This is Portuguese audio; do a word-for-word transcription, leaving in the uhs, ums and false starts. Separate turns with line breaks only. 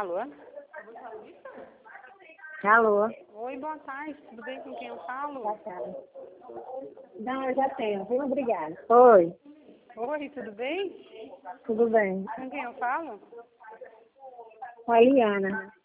Alô?
Alô?
Oi, boa tarde. Tudo bem com quem eu falo?
Boa tarde. Não, eu já tenho. Viu? Obrigada. Oi.
Oi, tudo bem?
Tudo bem?
Com quem eu falo?
Com a Eliana.